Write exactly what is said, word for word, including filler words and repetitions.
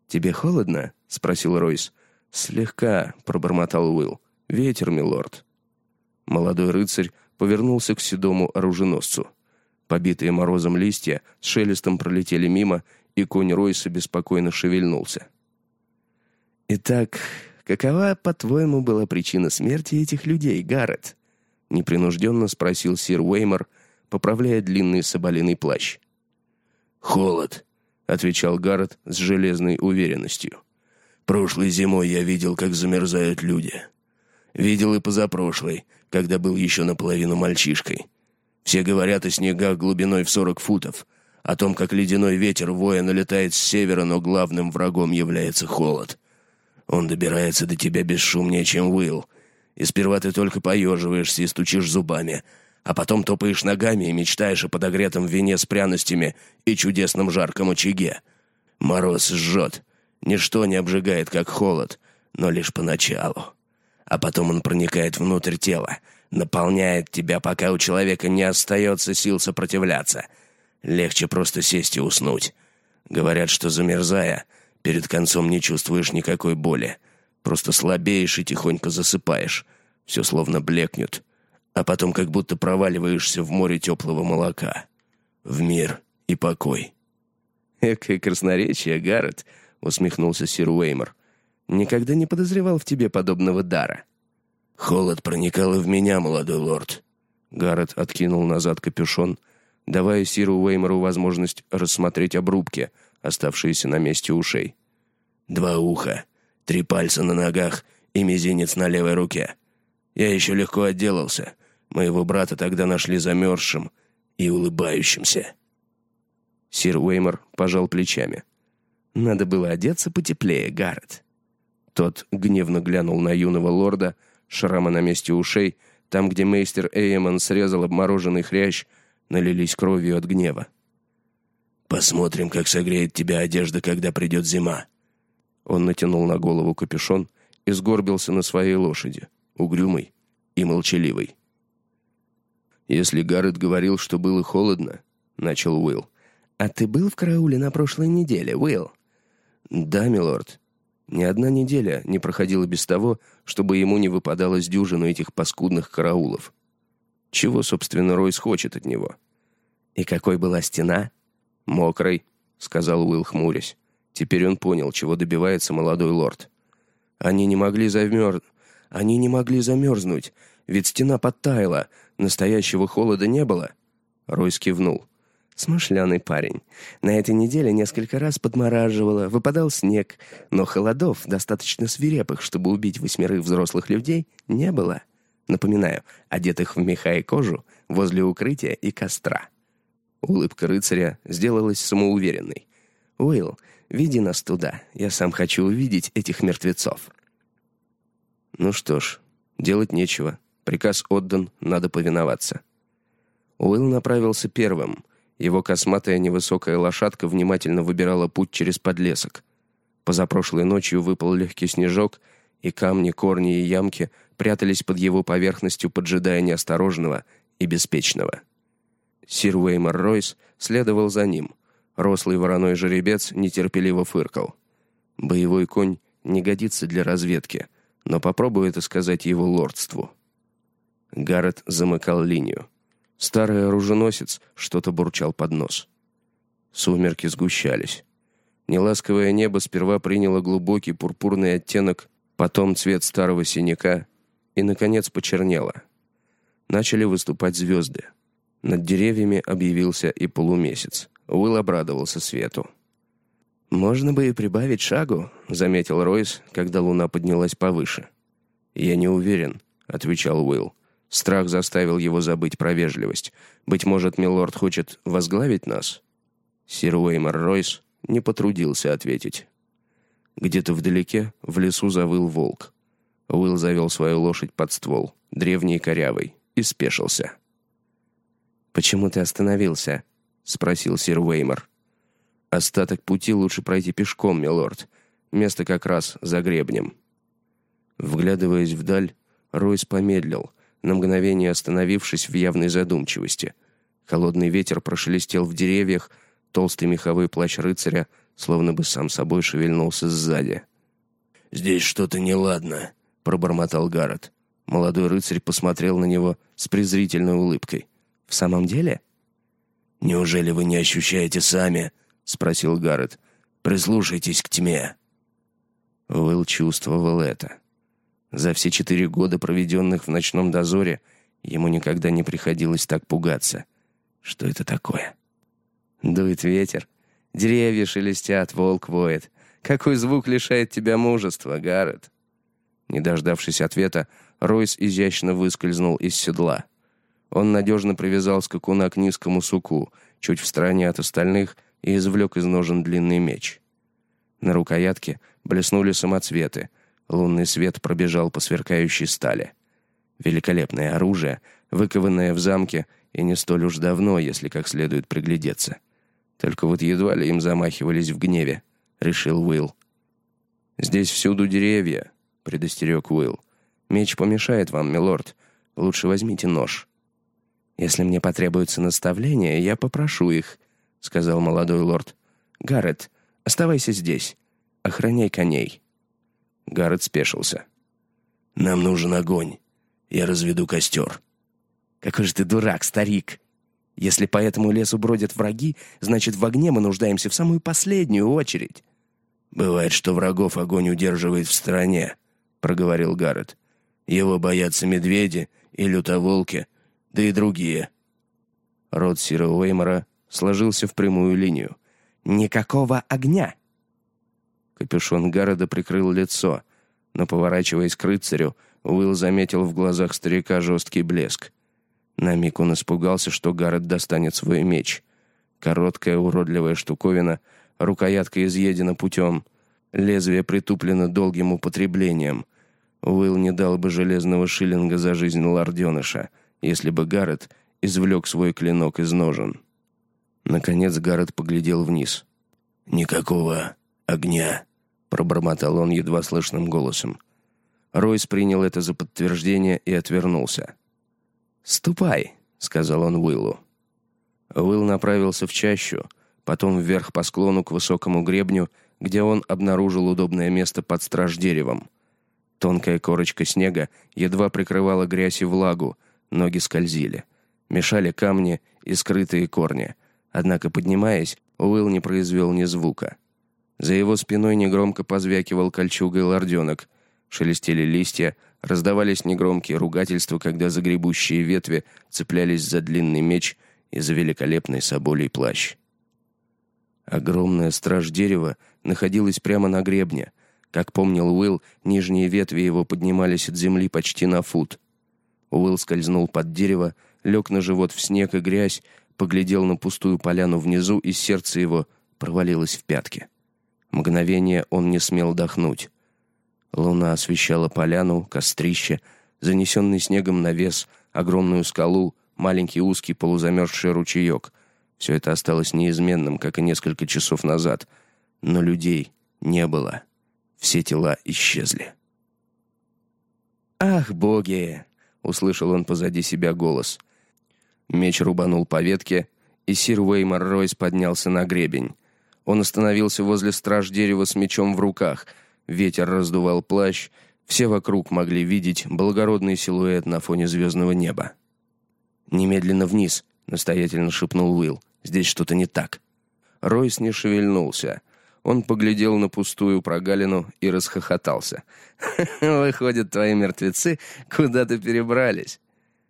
«Тебе холодно?» — спросил Ройс. «Слегка», — пробормотал Уилл. «Ветер, милорд». Молодой рыцарь повернулся к седому оруженосцу. Побитые морозом листья с шелестом пролетели мимо, и конь Ройса беспокойно шевельнулся. «Итак, какова, по-твоему, была причина смерти этих людей, Гаррет?» — непринужденно спросил сир Уэймор, поправляя длинный соболиный плащ. «Холод», — отвечал Гаррет с железной уверенностью. «Прошлой зимой я видел, как замерзают люди. Видел и позапрошлой, когда был еще наполовину мальчишкой. Все говорят о снегах глубиной в сорок футов, о том, как ледяной ветер воя налетает с севера, но главным врагом является холод. Он добирается до тебя бесшумнее, чем Уилл, и сперва ты только поеживаешься и стучишь зубами, а потом топаешь ногами и мечтаешь о подогретом вине с пряностями и чудесном жарком очаге. Мороз жжет, ничто не обжигает, как холод, но лишь поначалу. А потом он проникает внутрь тела, наполняет тебя, пока у человека не остается сил сопротивляться. Легче просто сесть и уснуть. Говорят, что замерзая, перед концом не чувствуешь никакой боли. Просто слабеешь и тихонько засыпаешь. Все словно блекнет. А потом как будто проваливаешься в море теплого молока. В мир и покой. «Экое красноречие, Гаррет», — усмехнулся сир Уэймор. «Никогда не подозревал в тебе подобного дара». «Холод проникал и в меня, молодой лорд». Гаррет откинул назад капюшон, давая сиру Уэймору возможность рассмотреть обрубки, оставшиеся на месте ушей. «Два уха, три пальца на ногах и мизинец на левой руке. Я еще легко отделался. Моего брата тогда нашли замерзшим и улыбающимся». Сир Уэймор пожал плечами. «Надо было одеться потеплее, Гаррет». Тот гневно глянул на юного лорда, шрамы на месте ушей, там, где мейстер Эймон срезал обмороженный хрящ, налились кровью от гнева. «Посмотрим, как согреет тебя одежда, когда придет зима». Он натянул на голову капюшон и сгорбился на своей лошади, угрюмый и молчаливый. «Если Гаррет говорил, что было холодно», — начал Уилл. «А ты был в карауле на прошлой неделе, Уилл?» «Да, милорд. Ни одна неделя не проходила без того, чтобы ему не выпадало с дюжину этих паскудных караулов. Чего, собственно, Ройс хочет от него?» «И какой была стена?» «Мокрой», — сказал Уилл, хмурясь. Теперь он понял, чего добивается молодой лорд. «Они не могли замерз... Они не могли замерзнуть, ведь стена подтаяла, настоящего холода не было». Ройс кивнул. «Смышляный парень. На этой неделе несколько раз подмораживало, выпадал снег, но холодов, достаточно свирепых, чтобы убить восьмерых взрослых людей, не было. Напоминаю, одетых в меха и кожу, возле укрытия и костра». Улыбка рыцаря сделалась самоуверенной. «Уилл, веди нас туда. Я сам хочу увидеть этих мертвецов». Ну что ж, делать нечего. Приказ отдан, надо повиноваться. Уилл направился первым. Его косматая невысокая лошадка внимательно выбирала путь через подлесок. Позапрошлой ночью выпал легкий снежок, и камни, корни и ямки прятались под его поверхностью, поджидая неосторожного и беспечного. Сир Уэймор Ройс следовал за ним. Рослый вороной жеребец нетерпеливо фыркал. Боевой конь не годится для разведки, но попробуй это сказать его лордству. Гаррет замыкал линию. Старый оруженосец что-то бурчал под нос. Сумерки сгущались. Неласковое небо сперва приняло глубокий пурпурный оттенок, потом цвет старого синяка и, наконец, почернело. Начали выступать звезды. Над деревьями объявился и полумесяц. Уилл обрадовался свету. «Можно бы и прибавить шагу», — заметил Ройс, когда луна поднялась повыше. «Я не уверен», — отвечал Уилл. Страх заставил его забыть про вежливость. «Быть может, милорд хочет возглавить нас?» Сир Уэймор Ройс не потрудился ответить. Где-то вдалеке в лесу завыл волк. Уилл завел свою лошадь под ствол, древний и корявый, и спешился. «Почему ты остановился?» — спросил сир Уэймор. «Остаток пути лучше пройти пешком, милорд. Место как раз за гребнем». Вглядываясь вдаль, Ройс помедлил, на мгновение остановившись в явной задумчивости. Холодный ветер прошелестел в деревьях, толстый меховой плащ рыцаря словно бы сам собой шевельнулся сзади. «Здесь что-то неладно», — пробормотал Гаррет. Молодой рыцарь посмотрел на него с презрительной улыбкой. «В самом деле?» «Неужели вы не ощущаете сами?» — спросил Гаррет. «Прислушайтесь к тьме». Уилл чувствовал это. За все четыре года, проведенных в ночном дозоре, ему никогда не приходилось так пугаться. Что это такое? Дует ветер, деревья шелестят, волк воет. Какой звук лишает тебя мужества, Гаррет? Не дождавшись ответа, Ройс изящно выскользнул из седла. Он надежно привязал скакуна к низкому суку, чуть в стороне от остальных, и извлек из ножен длинный меч. На рукоятке блеснули самоцветы. Лунный свет пробежал по сверкающей стали. Великолепное оружие, выкованное в замке, и не столь уж давно, если как следует приглядеться. Только вот едва ли им замахивались в гневе, решил Уилл. «Здесь всюду деревья», — предостерег Уилл. «Меч помешает вам, милорд. Лучше возьмите нож». «Если мне потребуется наставление, я попрошу их», — сказал молодой лорд. «Гаррет, оставайся здесь. Охраняй коней». Гаррет спешился. «Нам нужен огонь. Я разведу костер». «Какой же ты дурак, старик! Если по этому лесу бродят враги, значит, в огне мы нуждаемся в самую последнюю очередь». «Бывает, что врагов огонь удерживает в стороне», — проговорил Гаррет. «Его боятся медведи и лютоволки, да и другие». Рот Сира Уэймора сложился в прямую линию. «Никакого огня!» Капюшон Гарреда прикрыл лицо, но, поворачиваясь к рыцарю, Уилл заметил в глазах старика жесткий блеск. На миг он испугался, что Гаррет достанет свой меч. Короткая уродливая штуковина, рукоятка изъедена путем, лезвие притуплено долгим употреблением. Уилл не дал бы железного шиллинга за жизнь лорденыша, если бы Гаррет извлек свой клинок из ножен. Наконец Гаррет поглядел вниз. «Никакого огня», — пробормотал он едва слышным голосом. Ройс принял это за подтверждение и отвернулся. «Ступай», — сказал он Уиллу. Уилл направился в чащу, потом вверх по склону к высокому гребню, где он обнаружил удобное место под страж-деревом. Тонкая корочка снега едва прикрывала грязь и влагу, ноги скользили. Мешали камни и скрытые корни. Однако, поднимаясь, Уилл не произвел ни звука. За его спиной негромко позвякивал кольчугой лорденок. Шелестели листья, раздавались негромкие ругательства, когда загребущие ветви цеплялись за длинный меч и за великолепный соболий плащ. Огромная страж дерева находилась прямо на гребне. Как помнил Уилл, нижние ветви его поднимались от земли почти на фут. Уилл скользнул под дерево, лег на живот в снег и грязь, поглядел на пустую поляну внизу, и сердце его провалилось в пятки. Мгновение он не смел дохнуть. Луна освещала поляну, кострище, занесенный снегом навес, огромную скалу, маленький узкий полузамерзший ручеек. Все это осталось неизменным, как и несколько часов назад. Но людей не было. Все тела исчезли. «Ах, боги!» — услышал он позади себя голос. Меч рубанул по ветке, и сир Уэймор Ройс поднялся на гребень. Он остановился возле страж-дерева с мечом в руках. Ветер раздувал плащ. Все вокруг могли видеть благородный силуэт на фоне звездного неба. «Немедленно вниз», — настоятельно шепнул Уилл. «Здесь что-то не так». Ройс не шевельнулся. Он поглядел на пустую прогалину и расхохотался. «Выходят, твои мертвецы куда-то перебрались».